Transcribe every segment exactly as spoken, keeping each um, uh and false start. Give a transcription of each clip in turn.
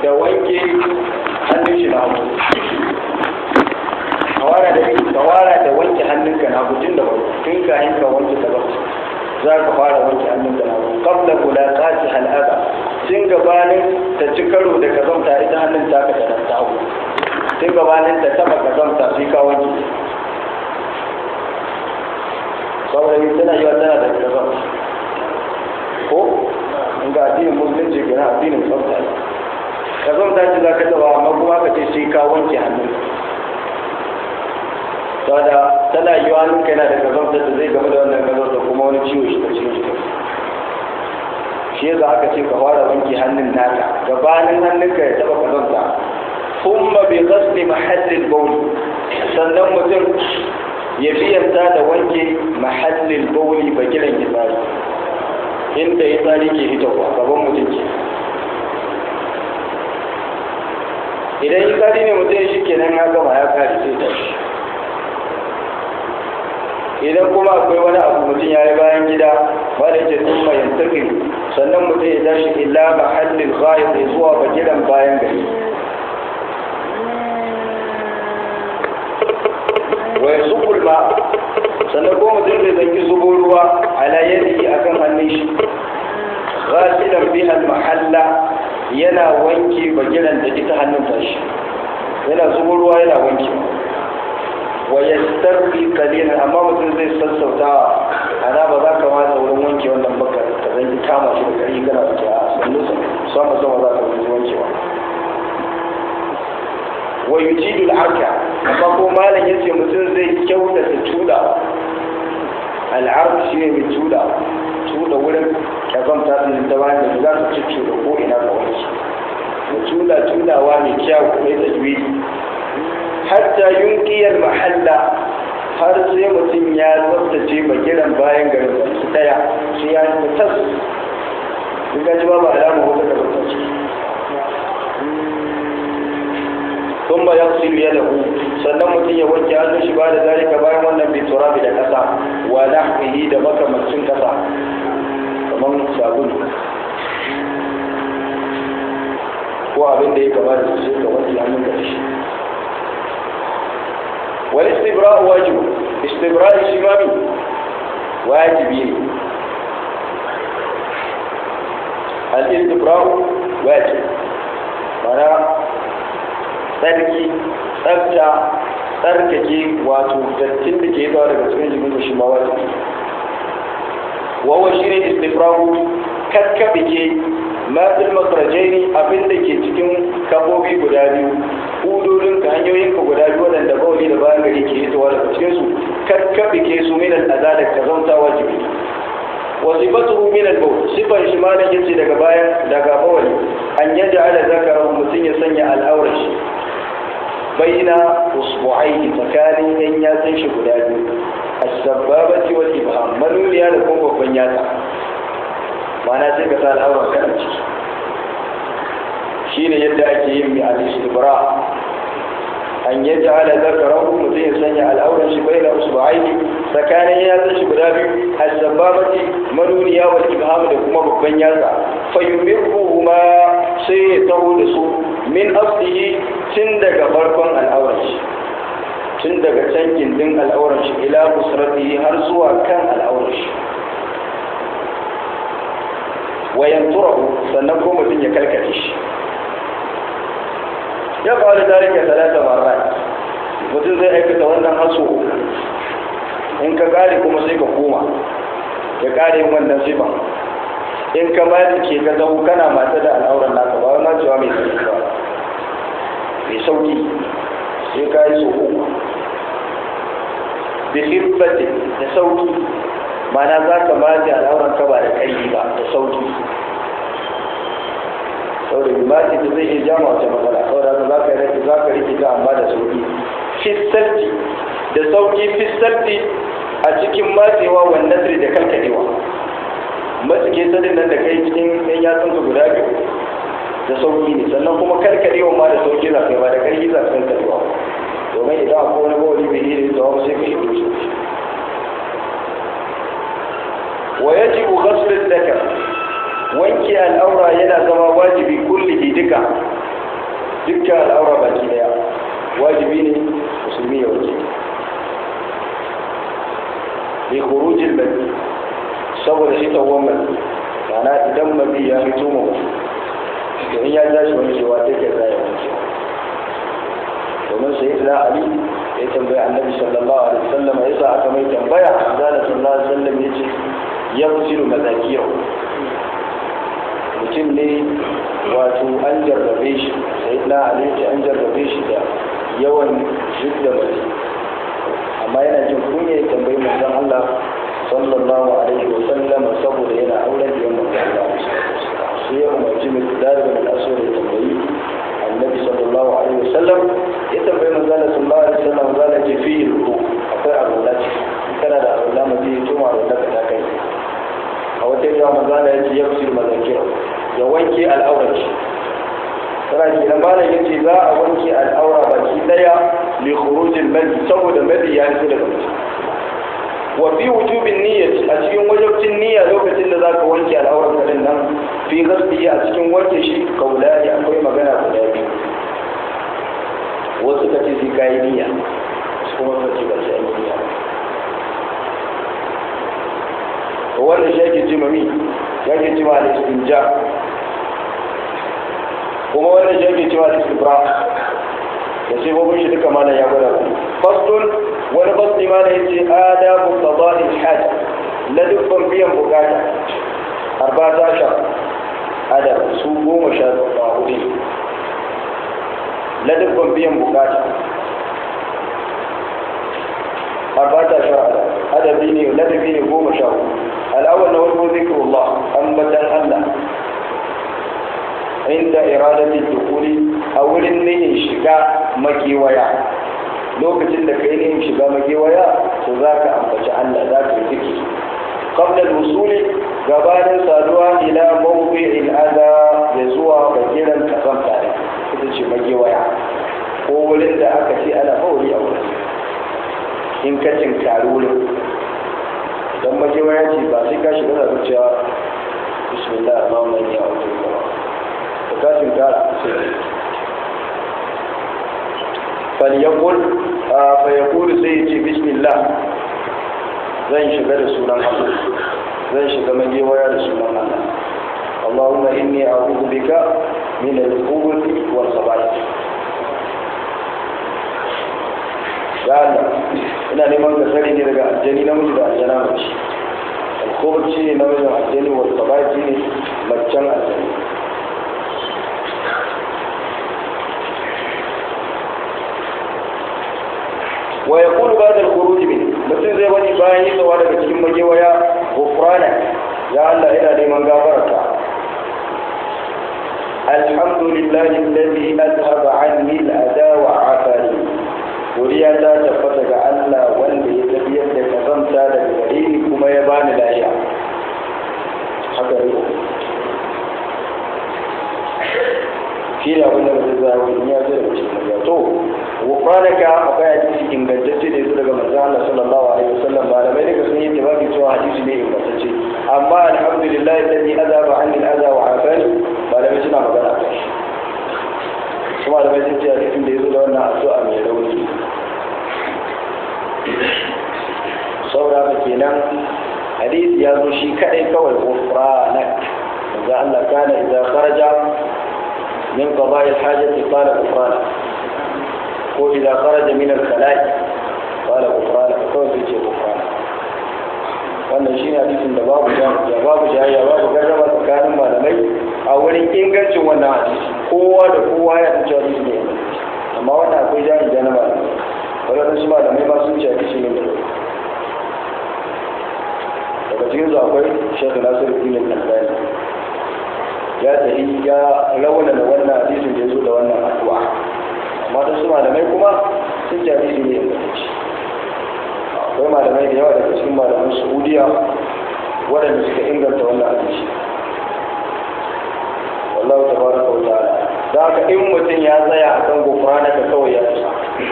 da wanke hannun shi na hagu kawara da kawara da wanke hannunka na hagu tun da wani tun ka hinka wanke ta gaba za ka fara wanke hannunka na hagu qabla mulaqati al-adha tun gabanin ta ci karo da kazamta ita hannun ta ka ta ta hagu tun gabanin ta taba kazamta sai ka wanke saboda yin tana yiwa tana da kazamta ko in ga addinin musulunci ga na addinin tsafta kazamta ce za ka taba amma kuma ka ce sai ka wanke hannunka saboda tana yiwa hannunka yana da kazamta da zai gaba da wannan kazamta kuma wani ciwo shi ta ciwo shi shi yasa aka ce ka fara wanke hannun naka gabanin hannunka ya taba kazanta kuma bi ghasli mahallil bawl sannan mutum ya biyanta da wanke mahallil bawl bagiran gitsari inda ya tsari ke hitowa gaban mutum ke idan ya tsari ne mutum shi kenan ya gama ya kare sai tashi idan kuma akwai wani abu mutum ya yi bayan gida ba da yake sun mai yantakin sannan mutum ya tashi illa mahallin ghaib ya zuwa bagiran bayan gari wa yasubul ma sannan ko mutum zai zanki zubo ruwa ala yadihi akan hannun shi ghasilan biha mahalla yana wanke bagiran da ita hannun tashi yana zubo ruwa yana wanke wa yastarqi qalilan amma mutum zai sassauta ana ba za ka mata wurin wanke wannan baka ka zan ki kama shi da kari kana fita a sannu sama sama za ka wuce wankewa wa yujidu al-arka amma ko malam yace mutum zai kyautata tuda al-ark shi ne mai tuda tuda wurin kazanta din ta bayan da za su ci da ko ina ka wanke tuda tudawa mai kyau mai tajwidi hatta yunkiyar mahalla har sai mutum ya tsaftace bagiran bayan garin baki daya sai ya yi tas in ga ji babu alama wata da tsaftace sun ba ya kusuru ya lahu sannan mutum ya wanke hannun shi ba da zalika bayan wannan bai turabi da kasa wa lahmihi da makamancin kasa kamar sabulu ko abin da ya kama da su ka wanke hannun da shi والاستبراء واجب استبراء الشمامي واجبين الاستبراء واجب معنى tsarki tsabta tsarkake wato dattin da ke zuwa daga cikin jikin shi ma wajibi wawa shi ne istifrahu kakkabike matil makarajai abin da ke cikin kafofi guda biyu hudodin ka hanyoyin ka guda biyu waɗanda bauli da bayan gari ke hitowa daga cikin su kakkabike su min al'azada ka zauta wajibi wa sifatuhu min al-bawl sifan shi ma da yace daga bayan daga bawali an yaj'ala zakara mutum ya sanya al'aurar shi baina usbu'aihi tsakanin yan yatsun shi guda biyu as-sababati wal ibham manuniya da kuma babban yatsa ma'ana sai ka sa al'aurar ka a ciki shine yadda ake yin mi al-istibra an yaj'ala zakarahu mutum ya sanya al'aurar shi baina usbu'aihi tsakanin yatsun shi guda biyu as-sababati manuniya wal ibham da kuma babban yatsa fayumirruhuma sai ya taho da su min aslihi tun daga farkon al'aurar shi tun daga can gindin al'aurar shi ila busratihi har zuwa kan al'aurar shi wayan turahu sannan ko mutum ya karkare shi ya faru zalika talata marrat mutum zai aikata wannan haso in ka kare kuma sai ka koma ya kare wannan sifa in ka ma ke ka zau kana mata da al'auran naka ba ma cewa mai sauki ba mai sauki sai ka yi so uku bi khiffatin da sauki mana za ka mata al'auran ka ba da ƙarfi ba da sauki saboda bimati da zai iya jama wata matsala saboda za ka rike za ka rike ta amma da sauki fissalti da sauki fissalti a cikin matsewa wannan da kalkadewa matsike sadin nan da kai cikin yan yatsun ka guda biyu da sauki ne sannan kuma karkadewa ma da sauki za kai ba da karfi za ka karkadewa domin idan akwai wani bawali bai yi da tsawon sai ka yi dushe wa yajibu ghasl al-dhakar wanke al'aura yana zama wajibi kullihi duka dukkan al'aura baki daya wajibi ne musulmi ya wanke li khurujil madi saboda shi tawon madi kana idan madi ya fito mu to in ya tashi wankewa take da ya wanke domin sai da Ali ya tambaya annabi sallallahu alaihi wasallam yasa aka mai tambaya zalla sallallahu alaihi wasallam yace yafsiru mazakiyo mutum ne wato an jarrabe shi sai na Ali ce an jarrabe shi da yawan shidda mace amma yana jin kunya ya tambayi manzon Allah sallallahu alaihi wasallam saboda yana auren da yamma sai ya umarci mai da al-aswad ya tambayi annabi sallallahu alaihi wasallam ya tambayi manzon Allah sallallahu alaihi wasallam zalla ce fi ruku akwai abulla ce kana da abulla mace ya tuma da ka ta kai a wata yawa manzon Allah ya ce yafsir mazakir ya wanke al'auraci kana ki da malam yace za a wanke al'aura baki daya li khurujil madi saboda madi ya fito daga mutum wa fi wujubin niyyati a cikin wajibcin niyya lokacin da zaka wanke al'auran ka din nan fi ghasli a cikin wanke shi kaulani akwai magana guda biyu wasu kace sai kai niyya kuma kace ba sai niyya to wannan shi yake ce mami yake ce ma al-istinja kuma wannan shi yake ce ma al-istibra da sai babun shi duka malam ya gwada faslun wani fasli malam yace adabu qada'il haja la dukkan biyan bukata arba'ata sha adab su goma sha hudu la dukkan biyan bukata arba'ata sha adabi ne ladabi ne goma sha hudu al'awwal na wani zikrullah ambatan Allah inda iradati dukuli a wurin nihin shiga makewaya lokacin da kai nihin shiga makewaya to za ka ambaci Allah za ka yi ziki qabla al-wusuli gabanin saduwa ila mawdi'il adha ya zuwa bakiran kasan tare ita ce makewaya ko wurin da aka ce ana fauri a wurin in ka tinkari wurin dan makewaya ce ba sai ka shiga da zuciya bismillah allahumma inni a'udhu bika kashin tara falyakul fayakul sai ce bismillah zan shiga da sunan Allah zan shiga magewaya da sunan Allah Allahumma inni a'udhu bika min al-khubuthi wal khaba'ith ya Allah ina neman ka sani ne daga aljani namiji da aljana mace al-khubuth shine namijin aljani wal khaba'ith ne macen aljani wa yaqulu ba'da al-khuruj min mutum zai bani bayan yi tsawa daga cikin magewaya ghufrana ya Allah ina neman gafararka alhamdulillahi alladhi adhaba 'anni al-adha wa 'afani godiya ta tabbata ga Allah wanda ya tafiyar da kazanta daga gare ni kuma ya bani lafiya haka ne shi da abin da zai zama ya zai da cikin magana to wufanaka akwai hadisi ingantacce da yazo daga manzo Allah sallallahu alaihi wasallam malamai daga sun yi tabaki cewa hadisi ne ingantacce amma alhamdulillah alladhi adaba anni al-adha wa afani malamai suna magana a kai kuma malamai sun ce hadisin da yazo da wannan addu'a mai rauni saboda kenan hadisi ya zo shi kadai kawai wufanak manzo Allah kana idza kharaja min qada'i al-hajati qala wufanak ko idan kharaja min al-khala'i qala ghufrana ko sai ce ghufrana wannan shine hadisin da babu da babu jayya babu garraba tsakanin malamai a wurin ingancin wannan hadisi kowa da kowa ya tace hadisi ne amma wannan akwai jayya da na malamai wannan su malamai ba sun ce hadisi ne daga cikin su akwai Sheikh Nasiruddin Al-Albani ya tafi ya lawana wannan hadisin da yazo da wannan addu'a amma da su malamai kuma sun jari su ne akwai malamai da yawa daga cikin malaman saudiya waɗanda suka inganta wannan hadisi wallahu tabaraka wa ta'ala da haka in mutum ya tsaya a kan gofara ka kawai ya tusa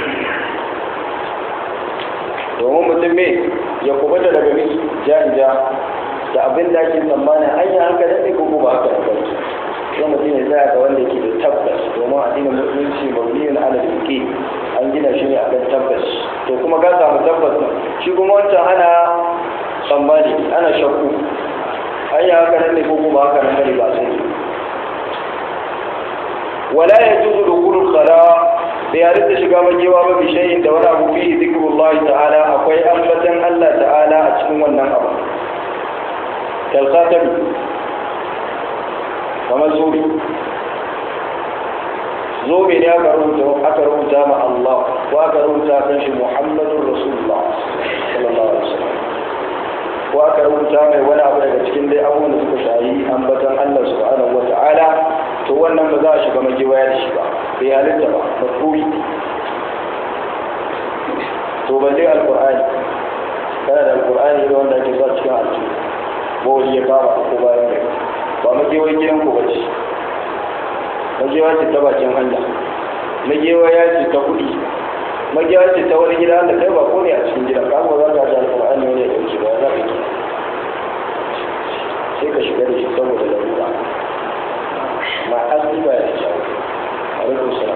domin mutum me ya kubata daga miki ja da abin da ake tsammanin an yi haka da ne ko ba haka da kai sai mutum ya tsaya ga wanda ke da tabbas domin domin addinin musulunci mabniyin ala fiqh an gina shi ne akan tabbas to kuma ga samu tabbas shi kuma wancan ana tsammani ana shakku an yi haka nan ne ko kuma haka nan ne ba sai wala yajuzu dukhulul khala da ya rika shiga majewa ba bi shay'in da wani abu fi zikrullahi ta'ala akwai ambatan Allah ta'ala a cikin wannan abu kalqatan kamar zobe zobe ne aka rubuta aka rubuta ma Allah ko aka rubuta kan shi Muhammadur Rasulullah sallallahu alaihi wasallam ko aka rubuta mai wani abu daga cikin dai abubuwan da suka shayi ambatan Allah subhanahu wata'ala to wannan ba za a shiga magewaya da shi ba bai halitta ba makruhi to balle alqur'ani kana da alqur'ani da wanda ake sa cikin aljihu ko wani ya kama ko bayan gari ba magewai gidan ku bace magewa ce ta bakin hanya magewa ya ce ta kuɗi magewa ce ta wani gida da kai ba ko ne a cikin gidan ka ba za ka ji alqur'ani wani ya dauke ba za ka yi sai ka shiga da shi saboda larura ma asali ba ya kyau a rikun sura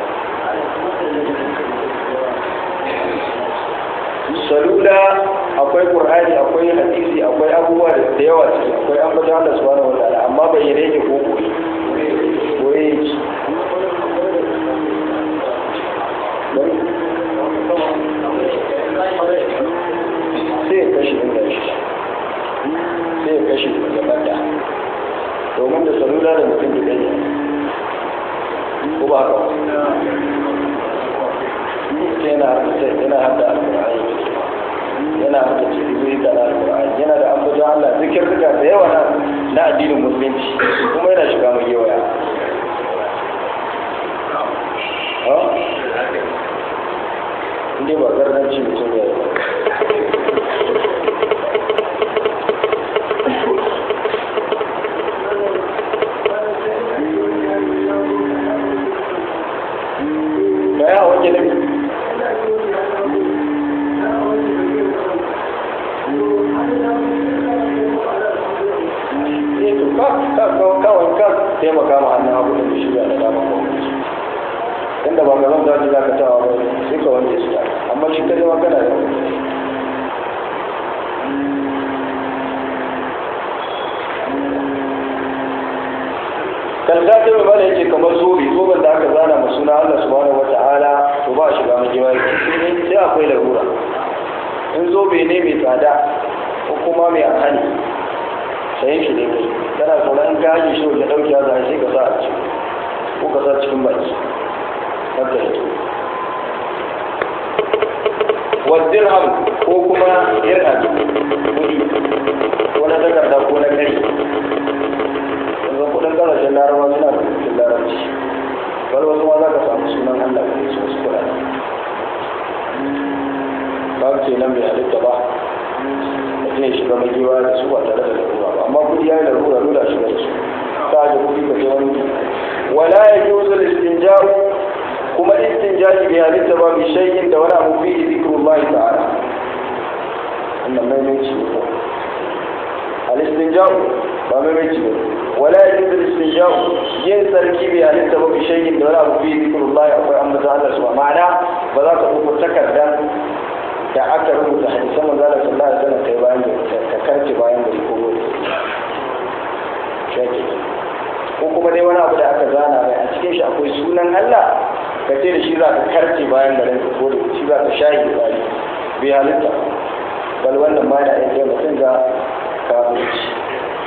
salula akwai qur'ani akwai hadisi akwai abubuwa da yawa ciki akwai ambata Allah subhanahu wa ta'ala amma bayyane yake ko koyi koyi sai ya kashe inda shi sai ya kashe gaban da domin da salula da mutum da ɗaya ko ba haka yana yana hada alƙur'ani yana hada cikin da alƙur'ani yana da ambata Allah zikirka da yawa na na addinin musulunci kuma yana shiga mai yawa ha inda ba gardanci mutum ya yi ya wanke nabi kawai ka taimaka ma hannun abu da shi da dama ko inda ba ga zan zaji za ka tawa ba sai ka wanke su amma shi ka zama kana da kalgata mai bada yake kamar zobe zoben da aka zana masu na Allah subhanahu wata'ala to ba shiga majiwa sai akwai larura in zobe ne mai tsada ko kuma mai ahani sayin shi ne kai kana tsoron ka haji shi wajen ɗauki ya zai sai ka sa a ciki ko ka sa cikin baki haka yi wa dirham ko kuma dirham kudi ko na takarda ko na kai kudin kasashen larabawa suna da kudin larabci wani wasu ma za ka samu sunan Allah da su wasu kudade ba ke nan bai halitta ba da zai shiga magewa da su ba tare da larura ba amma kudi ya yi larura dole a shiga da su ta da kudi ka ce wani wala ya ji wasu istinja'u kuma istinja'i bai halitta ba bi shay'in da wani abu fi zikrullahi ta'ala wannan mai mai ciwo al-istinja'u ba mai mai ciwo ولا يجوز الاستنجاء ينسر كيبي أن يتبع بشيء ولا في ذكر الله أو أمر الله سبحانه معنى فذاك أبو تكر كأكثر متحدثا من ذلك صلى الله عليه وسلم كيبان ككرت بايان بالكبور شاكي ko kuma dai wani abu da aka zana mai a cikin shi akwai sunan Allah ka ce da shi za ka karce bayan garin ka ko da shi za ka shayi bari bai halitta bal wannan ma yana iya mutum ga kafirci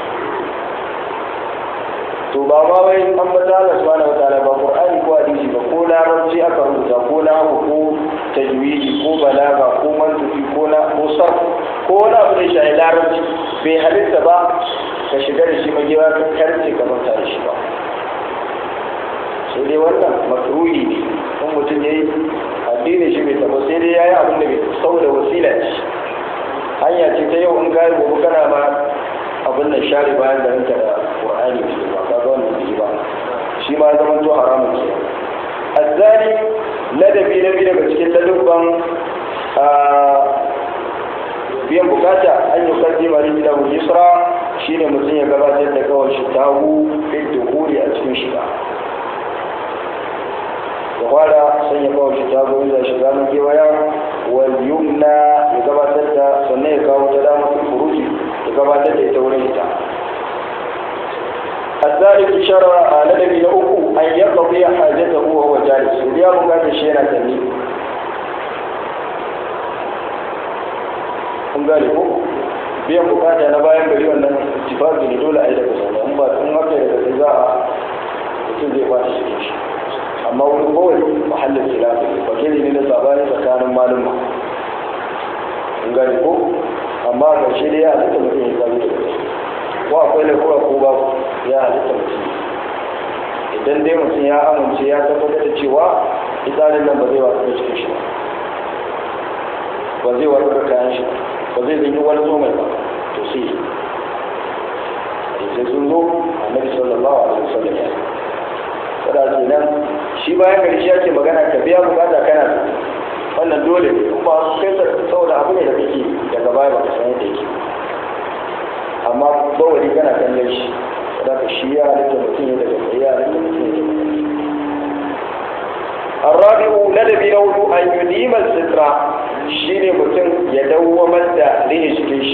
to ba ma wai an bata Allah subhanahu wataala ba Qur'ani ko hadisi ba ko larabci aka rubuta ko nahwu ko tajwidi ko balaga ko mantuki ko na ko sarf ko wani abu da shi larabci bai halitta ba ka shiga da shi magewa ka karce ka manta da shi ba sai dai wannan makruhi ne in mutum yayi addini shi bai taba sai dai yayi abin da bai saboda wasila ce hanya ce ta yau in ga gobe kana ma abin da share bayan da ranka da Qur'ani ba ka ga wannan bai ba shi ma zaman to haramun ce azali ladabi na biyu daga cikin ladabban biyan bukata an yi kaddima da gidan yusra shine mutum ya gabatar da kawai shi tahu fi dukuri a cikin shiga ya fara sanya bawon shi ta goyi da shiga mun gewaya wal yumna ya gabatar da sannan ya kawo ta dama ta furuji ya gabatar da ita wurin ita الثالث شرع لدبي لأكو أن يقضي حاجته وهو جالس وديا مقاد الشيء نتني kun gane ko biyan bukata na bayan gari wannan ittifaqi ne dole a yi daga sana in ba in haka daga sai za a mutum zai bata shi amma wani kowai mahallin khilafi ba ke ne na sabani tsakanin malumma kun gane ko amma a ƙarshe dai ya halitta mutum ya zabi da ko akwai da kowa ko babu ya halitta mutum idan dai mutum ya amince ya tabbatar da cewa fitsarin nan ba zai wasu da cikin shi ba zai wasu da kayan shi ba zai zanyi wani zo mai ba to sai sai sun zo annabi sallallahu alaihi wasallam ya kada ce nan shi bayan gari shi ake magana ka biya bukata kana wannan dole ne ba su kai saboda abu ne da kake daga baya ba ka san yadda yake amma bawali kana kallon shi da ka shi ya halitta mutum ne daga gari ya halitta mutum ne daga gari الرابع لدبي نوع أن يديم السترة شيني متن يدوم الدهلين شكيش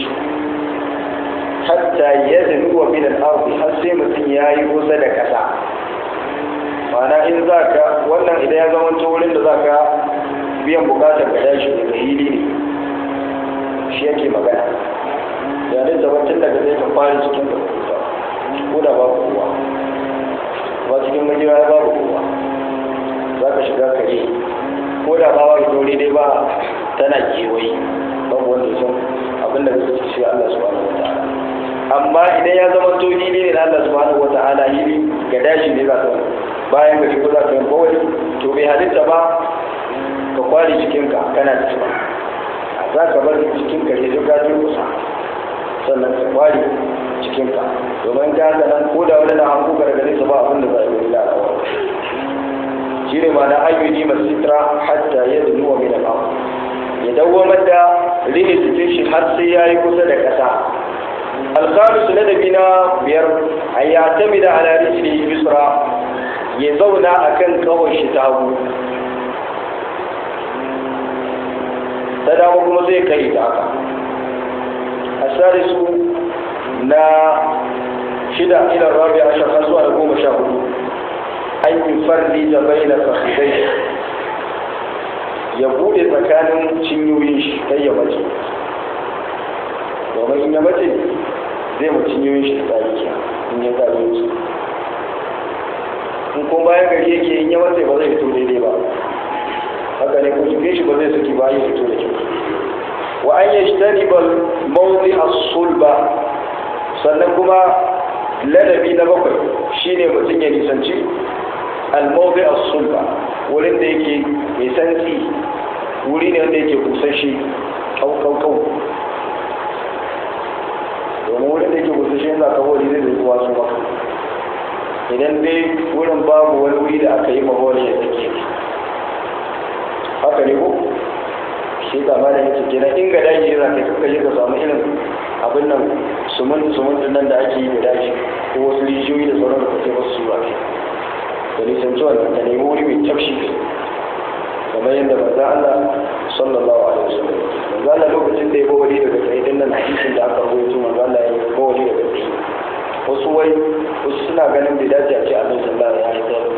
حتى يدنو من الأرض حتى متن يايو صدق سا معنى إن ذاك وانا إذا يزمن تولين ذاك بيان بقاتا كداش بهيلي شيكي مغانا يعني زبطن لك ذلك فاري سكين ودا بابو هو واسكين مجيوها بابو هو za ka shiga kare ko da ba wa dole dai ba tana kewaye babu wanda ya san abin da zai ci Allah subhanahu wataala amma idan ya zama to ni ne na Allah subhanahu wataala yi ga dashi ne za ka bayan ga shigo za ka yi bawai to bai halitta ba ka kwari cikinka kana da shi za ka bar cikinka ne duk ka kusa sannan ka kwari cikinka domin ka haka nan ko da wani na hanku gargare su ba abin da za a yi lalawa shi ne mana ayyuni masitra hatta ya zunuwa min al'am ya dawamar da rini cikin shi har sai ya yi kusa da ƙasa alkhamisu na dabi na biyar an ya tami da alarisli bisra ya zauna a kan kawai shi ta hagu ta dama kuma zai kai ta haka asarisu na shida ilan rabi a shafar zuwa da goma sha hudu an yi farli da bai na fahimtai ya bude tsakanin cinyoyin shi kai ya mace domin in ya mace zai mu cinyoyin shi tsari ke in ya tsari su in kuma bayan gari yake in ya mace ba zai fito daidai ba haka ne kuma cikin shi ba zai saki ba ya fito da kyau wa an yi shi tani bal mawdi as-sulba sannan kuma ladabi na bakwai shine mutum ya nisanci al-mawdi as-sulba wurin da yake mai santsi wuri ne wanda yake kusashe kau kau kau domin wurin da yake kusashe yana kawo da zai zai kuwa su maka idan dai wurin babu wani wuri da aka yi mawari ya take haka ne ko shi da ma da yake kenan in ga daji yana kai kuka yi ka samu irin abin nan sumun sumun din nan da ake yi da daji ko wasu rijiyoyi da sauran da kake wasu su ba da nisan zuwa da nemi wuri mai tafshi kamar yadda manzo Allah sallallahu alaihi wasallam manzo Allah lokacin da ya bawa wali daga tsaye din nan hadisin da aka rawaito manzo Allah ya bawa wali daga tsaye wasu wai wasu suna ganin da dace a ce Allah sallallahu alaihi wasallam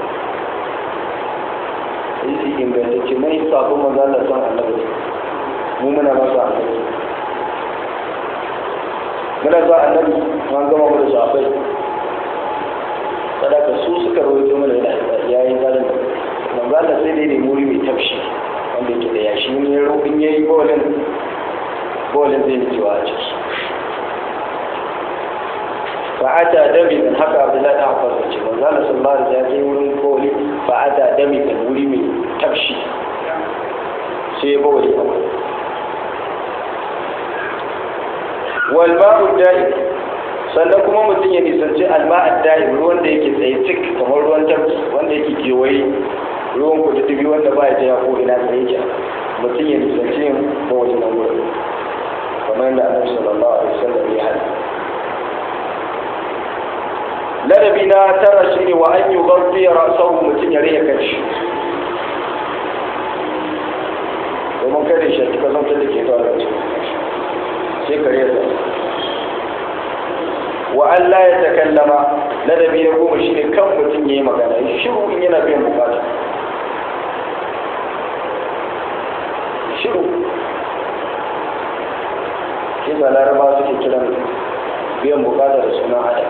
yi ingantacce mai sabon manzo Allah san annabi mu muna masa annabi muna za annabi an gama mu da sahabbai sadaka su suka rawaito mana yayin zalunci manzo Allah sai dai ne muri mai tafshi wanda yake da yashi ne ya roƙin yayi bolin bolin zai ji wa ciki fa ata dami dan haka Abdullahi da Abbas ce manzo Allah sallallahu alaihi wasallam ya wurin boli fa ata dami dan wuri mai tafshi sai ya bawali wal ma'u da'i sannan kuma mutum ya nisanci alma'ad da'im ruwan da yake tsaye cik kamar ruwan tafki wanda yake kewaye ruwan kududdufi wanda ba ya jaya ko ina tsaye ke mutum ya nisanci yin bawali na wurin kamar yadda annabi sallallahu alaihi wasallam ya hada ladabi na tara shi ne wa an yi gabbi ya rasau mutum ya rage kanshi domin kare shi a cikin zantar da ke zuwa da cikin sai kare ya zai wa Allah ya takallama ladabi na goma shi ne kan mutum ya yi magana shiru in yana biyan bukata shiru shi ba laraba suke kiran biyan bukata da sunan adam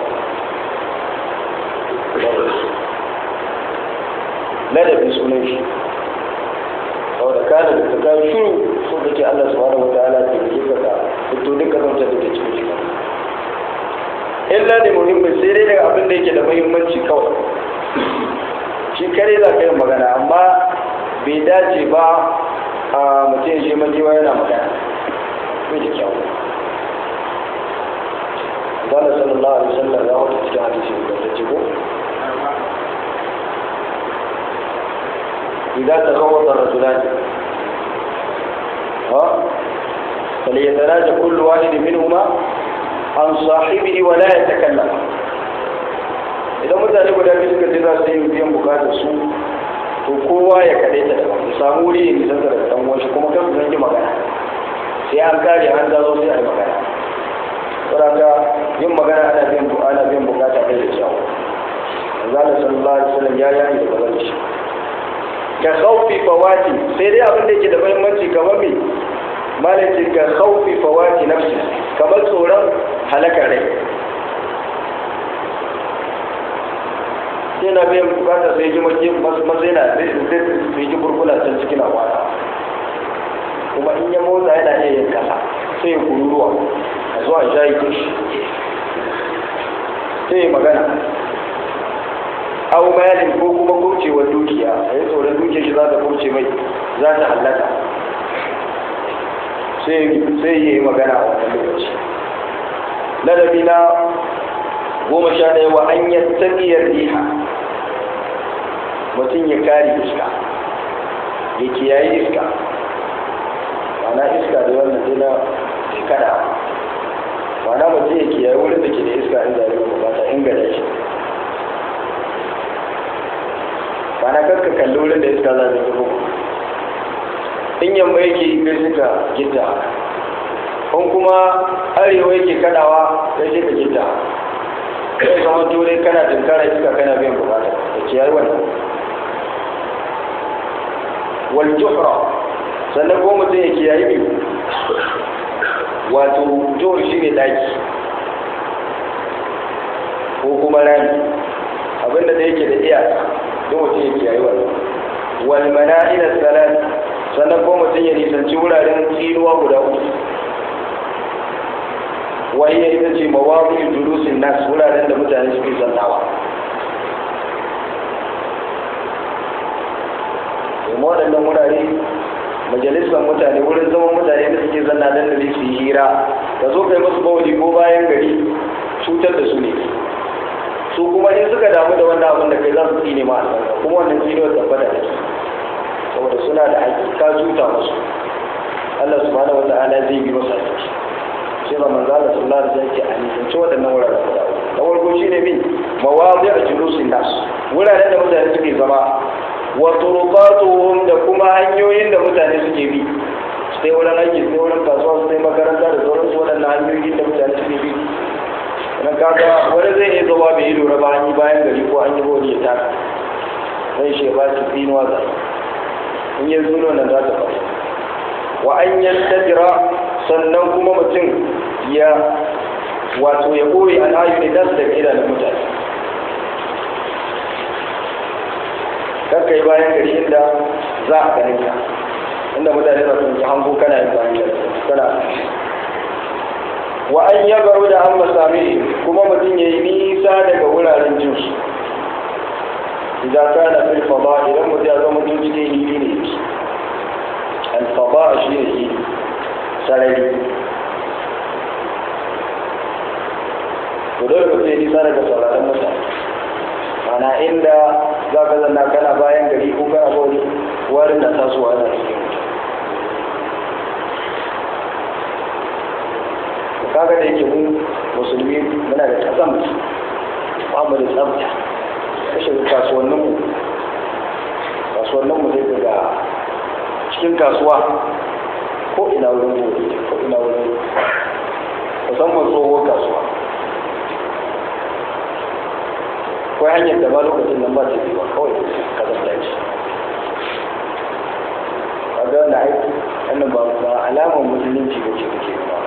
ladabi sunan shi saboda kana da ta kawo shiru so da ke Allah subhanahu wa ta'ala da ke kaka fito duka zautar da ke cikin shi illa da muhimmin sai dai daga abin da yake da muhimmanci kawai shi kare za ka yi magana amma bai dace ba a mutum shi majiwa yana magana bai da kyau zana sallallahu alaihi wasallam ya wata cikin hadisi da ta ko idan ta kawo da rajulani ha فليتناجى كل واحد منهما عن صاحبه ولا يتكلم idan mutane guda biyu suka ce za su yi biyan bukatar su to kowa ya kaɗai ta daban ya samu wuri ya nisan da ɗan wanshi kuma kan su zangi magana sai an kare an zazo sai a yi magana saboda yin magana ana biyan ana biyan bukata ɗaya da kyawu zalla sallallahu alaihi wasallam ya yi da bazan shi ka khawfi fawati sai dai abin da yake da muhimmanci kamar me malaki ka khawfi fawati nafsi kamar tsoron halakar rai sai na biyan bukata sai ji matsayi na zai ji burkula can cikin awara kuma in ya motsa yana iya yin kasa sai ya kururuwa a zuwa shayi kishi sai ya magana au mayalin ko kuma kurcewar dukiya a yi tsoron dukiyar shi za ta kurce mai za ta hallaka sai yi magana a wannan lokaci ladabi na goma sha ɗaya wa an yi tsakiyar riha mutum ya kare iska ya kiyaye iska mana iska da wannan sai na kada mana mutum ya kiyaye wurin da ke da iska inda ya rufe ba ta inganta shi mana karka kalli wurin da iska za ta rufe in yamma yake kai suka gidda in kuma arewa yake kadawa kai sai ka gidda kai zama dole kana tunkara iska kana biyan bukata da ciyar wannan wal juhra sannan ko mutum ya kiyaye biyu wato juhur shi ne daki ko kuma rami abinda da yake da iyaka don mutum ya kiyaye wannan wal mana'ila salat sannan ko mutum ya nisanci wuraren tsinuwa guda uku wani ita ce mawazin julusin nas wuraren da mutane suke zannawa kuma waɗannan wurare majalisar mutane wurin zaman mutane da suke zanna don da su yi hira ka zo kai masu bawali ko bayan gari cutar da su ne su kuma in suka damu da wannan abin da kai za su tsine ma albarka kuma wannan tsinuwar tabbata da su saboda suna da hakika cuta musu Allah subhanahu wa ta'ala zai bi masa aiki sai ba manzo Allah sallallahu alaihi wasallam ke a nisanci waɗannan wuraren guda na farko shine min mawadi a julusin nas wuraren da mutane suke zama wa turuqatuhum da kuma hanyoyin da mutane suke bi sai wurin aiki sai wurin kasuwa sai makaranta da sauran su waɗannan hanyoyin da mutane suke bi na kaga wani zai iya zuwa bai yi lura ba an yi bayan gari ko an yi bodi ya taka zai shi ba shi tsinuwa za in yi zuno nan za ta faru wa an yantajira sannan kuma mutum ya wato ya ɓoye al'ayyuni das daga idanun mutane kakka yi bayan gari inda za a ganin ka inda mutane za su yi hango kana yin bayan gari kana wa an ya baro da an masami kuma mutum ya yi nisa daga wuraren jinsu idan ka na fil faba idan mutum ya zama mutum cikin hili ne alfaba shi ne hili sarari to dole mutum ya nisa daga sauraron mutane mana inda za ka zanna kana bayan gari ko kana bauti warin da tasowa yana cikin kaga da yake mu musulmi muna da kasan ba mu da tsafta kashe kasuwanninmu kasuwanninmu zai daga cikin kasuwa ko ina wurin gobe ko ina wurin musamman tsohuwar kasuwa akwai hanyar da ba lokacin nan ba ta biwa kawai kazan daji a ga wanda aiki wannan ba alamar musulunci ba ce kuke ba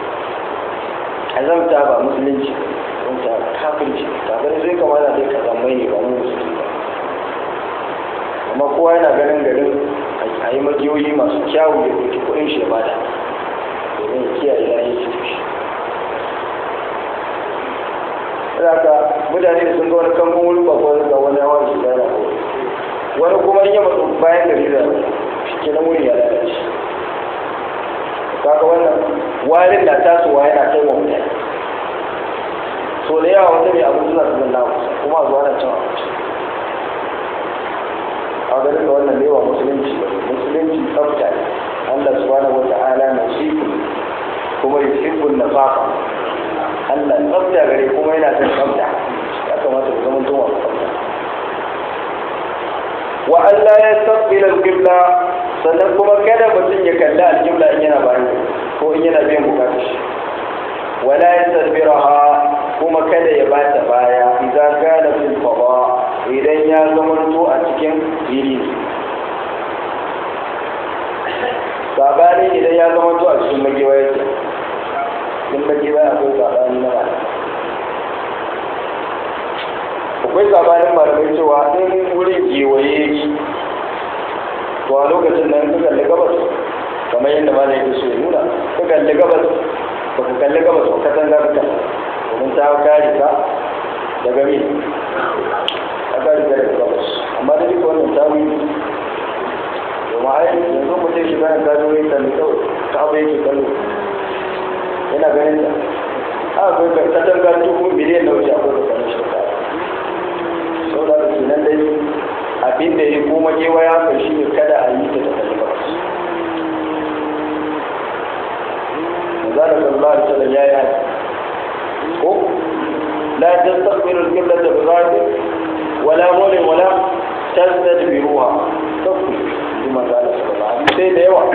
azamta ba musulunci don ta kafirci kafin zai kamata zai ka zamai ne ba mu musulunci ba amma kowa yana ganin garin a yi majiyoyi masu kyawu da kuke kudin shi ba da domin ya kiyaye lahi shi shi haka mutane da sun ga wani kamfan wani bakon ga wani hawa shi gana ko wani kuma in yi masu bayan gari da shi ke na wurin ya lalace kaga wannan warin na tasowa yana kai wa mutane so da yawa wanda ne abin suna suna na kuma a zuwa na cin abinci a ganin da wannan lewa musulunci musulunci tsafta ne Allah subhanahu wa ta'ala na sifu kuma yuhibbun nafaqa Allah tsafta gare kuma yana son tsafta ya kamata ku zama zuwa tsafta wa Allah ya tsaffila al-qibla sannan kuma kada mutum ya kalli al-qibla in yana bayan ko in yana biyan bukatar shi wala yastadbiraha kuma kada ya bata baya idan kana fil fada idan ya zamanto a cikin fili sabani idan ya zamanto a cikin magewaya ce cikin magewaya akwai sabani na malamai akwai sabanin malamai cewa in wurin kewaye yake to a lokacin nan ka kalli gabas kamar yadda ma yake so ya nuna ka kalli gabas ba ka kalli gabas ba ka san gabas domin ta kare ka daga me a kare ka daga gabas amma da duka wannan tawi domin ai yanzu mutum shi bayan gado ya kalli kawai ka abu yake kallo yana ganin ta a akwai ka kasar gado kuma miliyan na wuce akwai ka kalli shi ka sau da ke nan dai abin da ya kuma gewaya ka shi ne kada a yi ta ta kalli gabas zara sallallahu alaihi wasallam ya yi ko la tastaqbilu al-qiblata bi ghadin wala mulin wala tastadbiruha tafi kuma zara sallallahu alaihi sai da yawa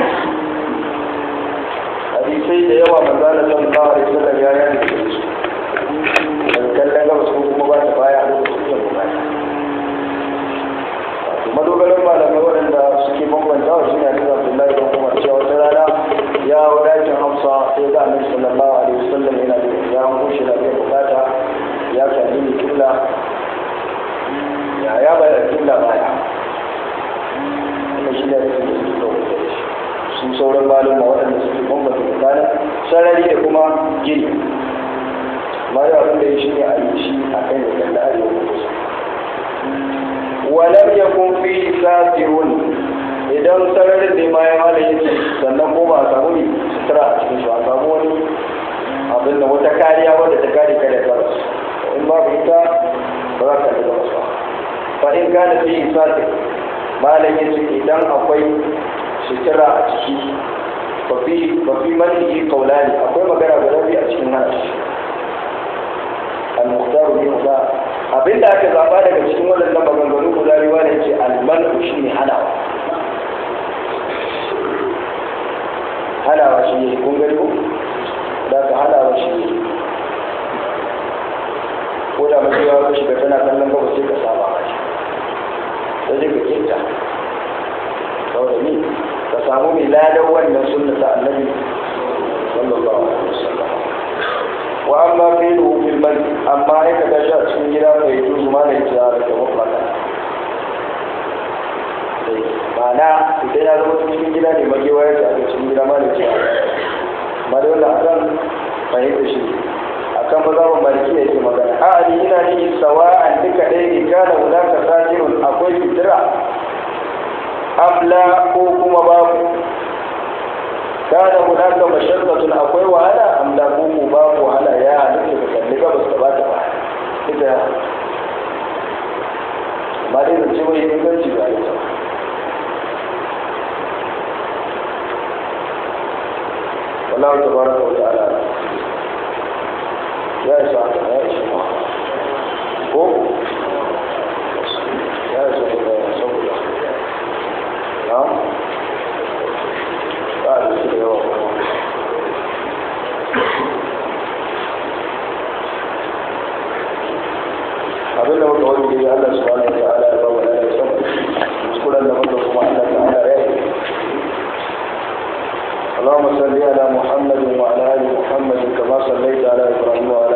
hadisai da yawa manzala sallallahu alaihi wasallam ya yi da kallon gabas ko kuma ba ta baya a lokacin da bukata madogaran malamai waɗanda suke bambanta wa shi ne a cikin abdullahi don kuma cewa wata rana ya wadatin hamsa sai ga annabi sallallahu alaihi wasallam yana da ya mushi da bai bukata ya kalli ni killa ya ya bayar killa baya wannan shi ne da suke da su sauran malama waɗanda suke bambanta tsakanin sarari da kuma gini amma da abin da ya shi ne a yi shi a kan ya kalli arewa ko kusa ولم يكن فيه ساتر idan sararin da ma ya hana yake sannan ko ba a samu ne sutura a cikin su a samu wani abin da wata kariya wadda ta kare kada ta rasu in babu ita ba za ka yi gaba su fa in gane fi isati malam yace idan akwai sutura a ciki fa fi fa fi malihi qawlani akwai magana guda biyu a cikin hana al-mukhtar bin Musa abinda aka zaba daga cikin waɗannan maganganu guda biyu ne ce al-manu shine hanawa halawa shi ne kun gani ko da ka halawa shi ne ko da mace yawa ka shiga tana kallon gaba sai ka saba a shi sai dai ka kinta saboda ni ka samu mai ladan wannan sunna ta annabi sallallahu alaihi wasallam wa amma fi'lu fil masjid amma ai ka tashi a cikin gida mai tuzu ma ne ta da mutlaka ma'ana idan ya zama cikin gida ne magewa ya ce a cikin gida ma da ce amma da wanda akan fahimta shi akan mazhabin maliki yake magana a ali ina ni sawa'an duka ɗaya ne kana wulaka sajirun akwai fitira amla ko kuma babu kana wulaka mashaqqatun akwai wahala amla ko ko babu wahala ya halitta ka kalli gabas ka ba ta ba duka amma dai zance mai inganci ba ya ta والله تبارك وتعالى يا إسحاق يا إسحاق ko ya yi saboda saboda na ba a da su da yawa kuma abin da muka wani gidi Allah subhanahu wa ta'ala ya ba wa ya san kuskuren da muka kuma Allah ta'ala ya yi اللهم صل على محمد وعلى ال محمد كما صليت على ابراهيم وعلى